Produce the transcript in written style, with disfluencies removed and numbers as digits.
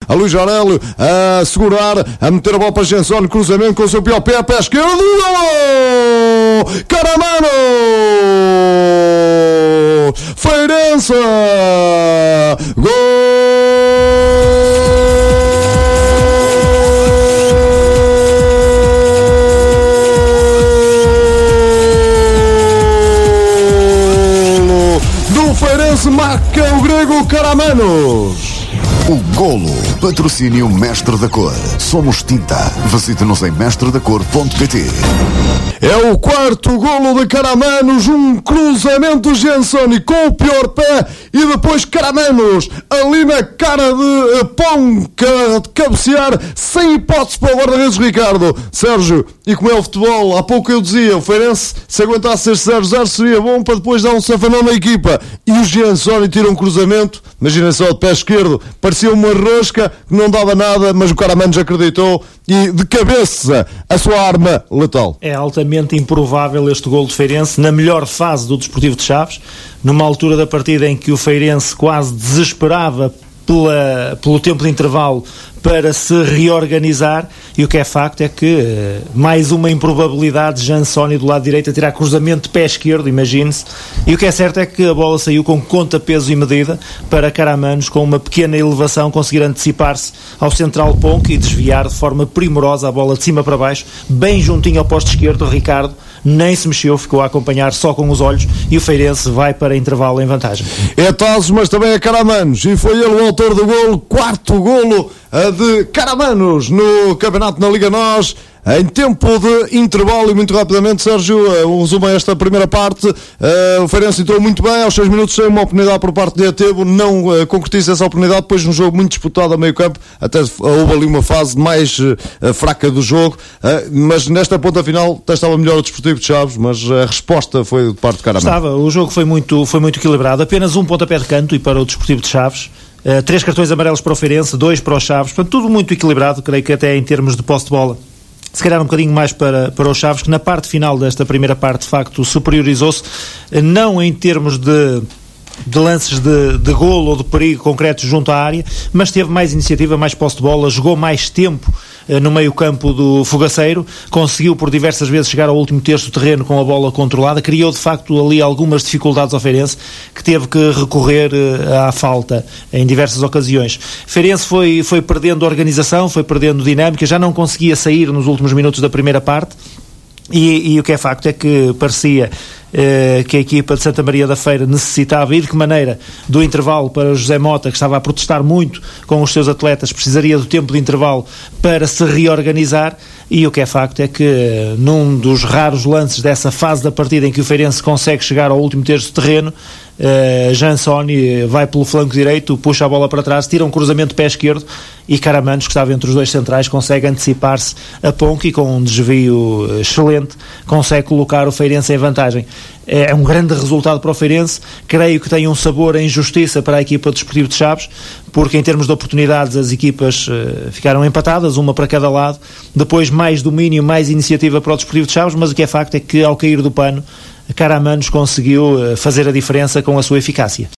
a Luís Aurélio a segurar, a meter a bola para Gensoni, cruzamento com o seu pior pé esquerdo, gol! Caramano! Feirense! Gol! Do Feirense marca o grego Caramanos. O golo, patrocínio Mestre da Cor. Somos tinta. Visite-nos em mestredacor.pt. É o quarto golo de Caramanos, um cruzamento Gensoni com o pior pé e depois Caramanos ali na cara de Ponca de cabecear, sem hipótese para o guarda-redes Ricardo. Sérgio, e como é o futebol, há pouco eu dizia, o Feirense, se aguentasse ser 0-0 seria bom para depois dar um safanão na equipa. E o Gensoni tira um cruzamento, imagina só de pé esquerdo, parecia uma rosca que não dava nada, mas o Caramanos acreditou e de cabeça a sua arma letal. É altamente improvável este golo de Feirense na melhor fase do Desportivo de Chaves, numa altura da partida em que o Feirense quase desesperava pelo tempo de intervalo para se reorganizar, e o que é facto é que mais uma improbabilidade, Gensoni do lado direito a tirar cruzamento de pé esquerdo, imagine-se, e o que é certo é que a bola saiu com conta, peso e medida para Caramanos, com uma pequena elevação, conseguir antecipar-se ao central Ponca e desviar de forma primorosa a bola de cima para baixo, bem juntinho ao posto esquerdo. Ricardo nem se mexeu, ficou a acompanhar só com os olhos, e o Feirense vai para intervalo em vantagem. É Tazos, mas também é Caramanos, e foi ele o autor do golo, quarto golo de Caramanos no campeonato na Liga NOS, em tempo de intervalo. E muito rapidamente, Sérgio, um resumo a esta primeira parte. O Feirense entrou muito bem, aos 6 minutos sem uma oportunidade por parte de Atebo, não concretiza essa oportunidade, depois num jogo muito disputado a meio campo, até houve ali uma fase mais fraca do jogo, mas nesta ponta final até estava melhor o Desportivo de Chaves, mas a resposta foi de parte de Caramanos. O jogo foi muito equilibrado, apenas um pontapé de canto e para o Desportivo de Chaves. 3 cartões amarelos para o Feirense, 2 para os Chaves, portanto tudo muito equilibrado, creio que até em termos de posse de bola, se calhar um bocadinho mais para os Chaves, que na parte final desta primeira parte de facto superiorizou-se, não em termos de lances de golo ou de perigo concretos junto à área, mas teve mais iniciativa, mais posse de bola, jogou mais tempo no meio campo do Fogaceiro, conseguiu por diversas vezes chegar ao último terço do terreno com a bola controlada, criou de facto ali algumas dificuldades ao Feirense, que teve que recorrer à falta em diversas ocasiões. Feirense foi perdendo organização, foi perdendo dinâmica, já não conseguia sair nos últimos minutos da primeira parte, e o que é facto é que parecia que a equipa de Santa Maria da Feira necessitava, e de que maneira, do intervalo para José Mota, que estava a protestar muito com os seus atletas, precisaria do tempo de intervalo para se reorganizar. E o que é facto é que num dos raros lances dessa fase da partida em que o Feirense consegue chegar ao último terço do terreno, Gensoni vai pelo flanco direito, puxa a bola para trás, tira um cruzamento de pé esquerdo, e Caramanos, que estava entre os dois centrais, consegue antecipar-se a Ponca e com um desvio excelente consegue colocar o Feirense em vantagem. É um grande resultado para o Feirense, creio que tem um sabor em justiça para a equipa do Desportivo de Chaves, porque em termos de oportunidades as equipas ficaram empatadas, uma para cada lado, depois mais domínio, mais iniciativa para o Desportivo de Chaves, mas o que é facto é que ao cair do pano, Caramanos conseguiu fazer a diferença com a sua eficácia.